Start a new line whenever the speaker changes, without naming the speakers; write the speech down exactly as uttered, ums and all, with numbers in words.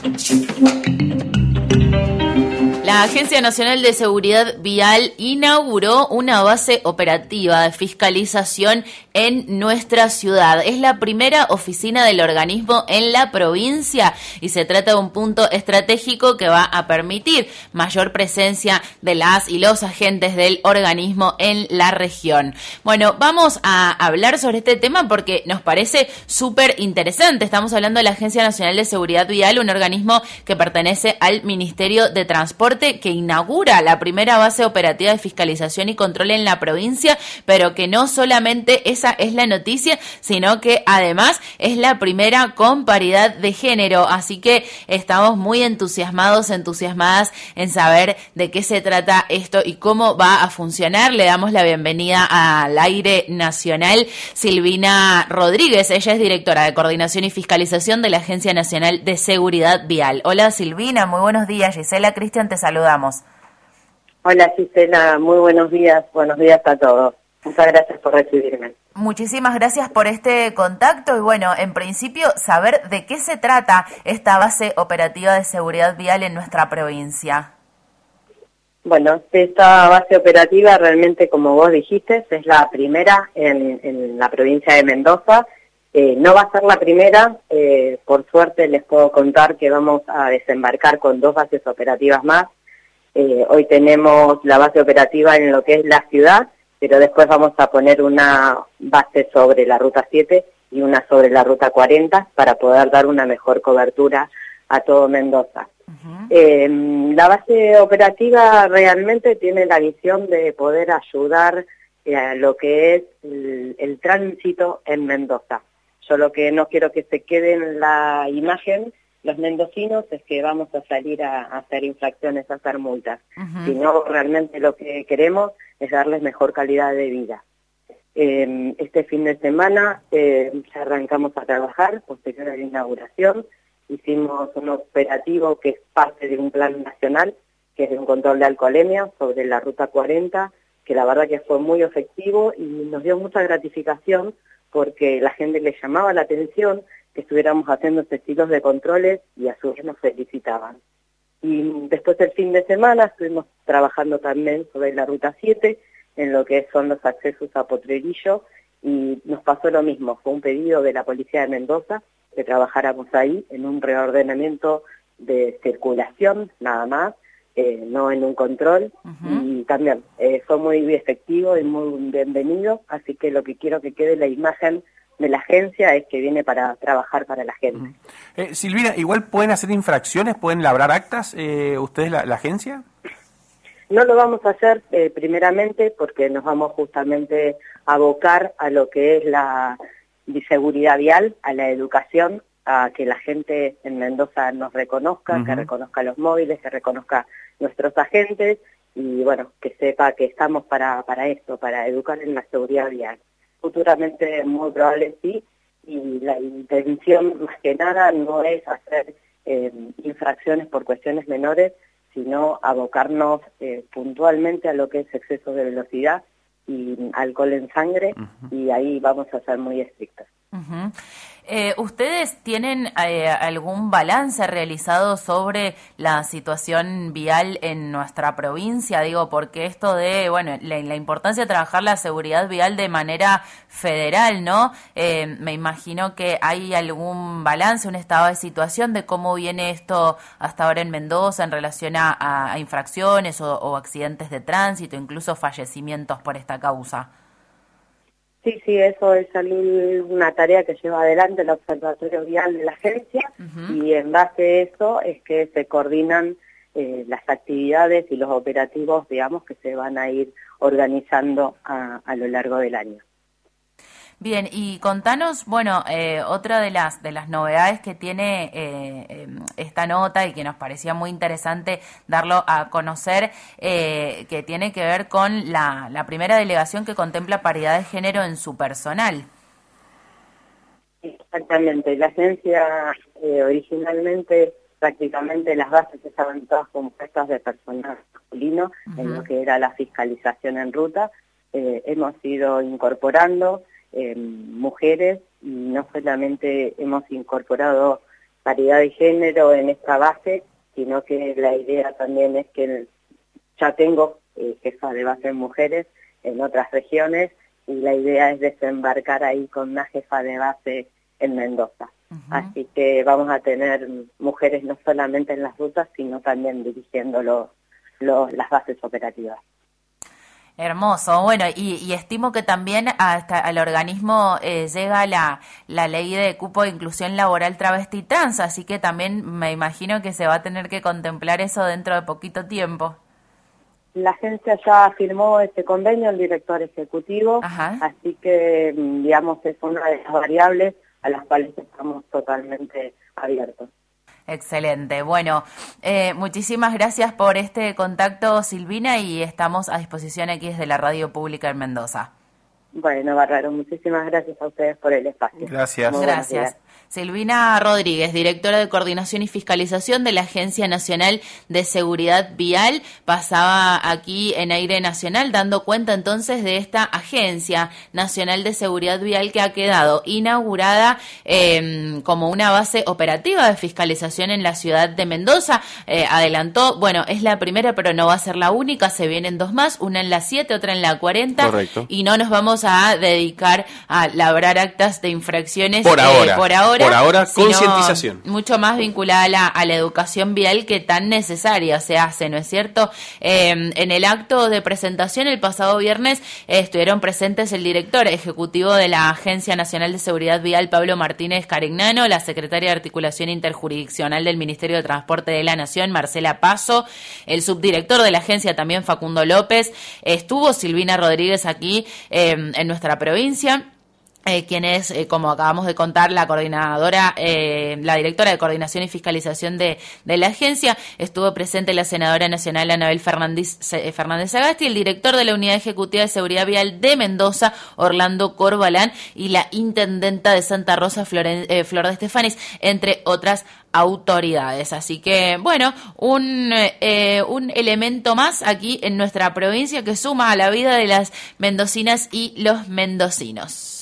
La Agencia Nacional de Seguridad Vial inauguró una base operativa de fiscalización en nuestra ciudad. Es la primera oficina del organismo en la provincia y se trata de un punto estratégico que va a permitir mayor presencia de las y los agentes del organismo en la región. Bueno, vamos a hablar sobre este tema porque nos parece súper interesante. Estamos hablando de la Agencia Nacional de Seguridad Vial, un organismo que pertenece al Ministerio de Transporte, que inaugura la primera base operativa de fiscalización y control en la provincia, pero que no solamente esa es la noticia, sino que además es la primera con paridad de género, así que estamos muy entusiasmados, entusiasmadas en saber de qué se trata esto y cómo va a funcionar. Le damos la bienvenida al aire nacional Silvina Rodríguez, ella es directora de Coordinación y Fiscalización de la Agencia Nacional de Seguridad Vial. Hola Silvina, muy buenos días. Gisela Cristian, te saludamos.
Hola Gisela, muy buenos días, buenos días a todos. Muchas gracias por recibirme.
Muchísimas gracias por este contacto y bueno, en principio saber de qué se trata esta base operativa de seguridad vial en nuestra provincia.
Bueno, esta base operativa realmente, como vos dijiste, es la primera en, en la provincia de Mendoza. Eh, no va a ser la primera, eh, por suerte les puedo contar que vamos a desembarcar con dos bases operativas más. Eh, hoy tenemos la base operativa en lo que es la ciudad, pero después vamos a poner una base sobre la ruta siete y una sobre la ruta cuarenta para poder dar una mejor cobertura a todo Mendoza. Uh-huh. eh, la base operativa realmente tiene la visión de poder ayudar eh, a lo que es el, el tránsito en Mendoza. Yo lo que no quiero que se quede en la imagen los mendocinos es que vamos a salir a, a hacer infracciones, a hacer multas, uh-huh. sino realmente lo que queremos es darles mejor calidad de vida. Eh, este fin de semana eh, ya arrancamos a trabajar, posterior a la inauguración, hicimos un operativo que es parte de un plan nacional, que es de un control de alcoholemia sobre la ruta cuarenta, que la verdad que fue muy efectivo y nos dio mucha gratificación porque la gente le llamaba la atención que estuviéramos haciendo estos estilos de controles y a su vez nos felicitaban. Y después del fin de semana estuvimos trabajando también sobre la ruta siete, en lo que son los accesos a Potrerillo, y nos pasó lo mismo, fue un pedido de la Policía de Mendoza que trabajáramos ahí en un reordenamiento de circulación, nada más, eh, no en un control, uh-huh. y también eh, fue muy efectivo y muy bienvenido, así que lo que quiero que quede la imagen de la agencia es que viene para trabajar para la gente.
Uh-huh. eh, Silvina, ¿igual pueden hacer infracciones, pueden labrar actas eh, ustedes, la, la agencia?
No lo vamos a hacer eh, primeramente porque nos vamos justamente a abocar a lo que es la seguridad vial, a la educación, a que la gente en Mendoza nos reconozca, uh-huh. que reconozca los móviles, que reconozca nuestros agentes y bueno, que sepa que estamos para, para esto, para educar en la seguridad vial. Futuramente muy probable sí, y la intención más que nada no es hacer eh, infracciones por cuestiones menores, sino abocarnos eh, puntualmente a lo que es exceso de velocidad y alcohol en sangre, uh-huh. y ahí vamos a ser muy estrictos.
Uh-huh. Eh, ¿Ustedes tienen eh, algún balance realizado sobre la situación vial en nuestra provincia? Digo, porque esto de, bueno, la, la importancia de trabajar la seguridad vial de manera federal, ¿no? Eh, me imagino que hay algún balance, un estado de situación de cómo viene esto hasta ahora en Mendoza en relación a, a, a infracciones o, o accidentes de tránsito, incluso fallecimientos por esta causa.
Sí, sí, eso es una tarea que lleva adelante el Observatorio Vial de la agencia, uh-huh. y en base a eso es que se coordinan eh, las actividades y los operativos, digamos, que se van a ir organizando a, a lo largo del año.
Bien, y contanos, bueno, eh, otra de las de las novedades que tiene eh, eh, esta nota y que nos parecía muy interesante darlo a conocer, eh, que tiene que ver con la, la primera delegación que contempla paridad de género en su personal.
Exactamente, la agencia eh, originalmente prácticamente las bases estaban todas compuestas de personal masculino, uh-huh. en lo que era la fiscalización en ruta. Eh, hemos ido incorporando Eh, mujeres, y no solamente hemos incorporado paridad de género en esta base, sino que la idea también es que el, ya tengo eh, jefas de base en mujeres en otras regiones, y la idea es desembarcar ahí con una jefa de base en Mendoza. Uh-huh. Así que vamos a tener mujeres no solamente en las rutas, sino también dirigiendo los, los, las bases operativas.
Hermoso, bueno, y, y estimo que también hasta al organismo eh, llega la, la ley de cupo de inclusión laboral travesti trans, así que también me imagino que se va a tener que contemplar eso dentro de poquito tiempo.
La agencia ya firmó este convenio, el director ejecutivo,
Ajá.
Así que, digamos, es una de las variables a las cuales estamos totalmente abiertos.
Excelente. Bueno, eh, muchísimas gracias por este contacto, Silvina, y estamos a disposición aquí desde la Radio Pública en Mendoza.
Bueno, bárbaro, muchísimas gracias a ustedes por el espacio.
Gracias.
Muy
Gracias. Silvina Rodríguez, directora de Coordinación y Fiscalización de la Agencia Nacional de Seguridad Vial, pasaba aquí en Aire Nacional dando cuenta entonces de esta Agencia Nacional de Seguridad Vial que ha quedado inaugurada eh, como una base operativa de fiscalización en la ciudad de Mendoza. Eh, adelantó, bueno, es la primera, pero no va a ser la única, se vienen dos más, una en la siete, otra en la cuarenta.
Correcto.
Y no nos vamos a dedicar a labrar actas de infracciones
por ahora.
Eh, por ahora.
Por ahora, concientización.
Mucho más vinculada a la, a la educación vial que tan necesaria se hace, ¿no es cierto? Eh, en el acto de presentación el pasado viernes eh, estuvieron presentes el director ejecutivo de la Agencia Nacional de Seguridad Vial, Pablo Martínez Carignano, la secretaria de Articulación Interjurisdiccional del Ministerio de Transporte de la Nación, Marcela Paso, el subdirector de la agencia también, Facundo López, estuvo Silvina Rodríguez aquí eh, en nuestra provincia. Eh, quien es, eh, como acabamos de contar, la coordinadora, eh, la directora de Coordinación y Fiscalización de, de la agencia. Estuvo presente la senadora nacional Anabel Fernández, eh, Fernández Sagasti, el director de la Unidad Ejecutiva de Seguridad Vial de Mendoza, Orlando Corbalán, y la intendenta de Santa Rosa, Floren, eh, Flor de Estefanis, entre otras autoridades. Así que, bueno, un, eh, un elemento más aquí en nuestra provincia que suma a la vida de las mendocinas y los mendocinos.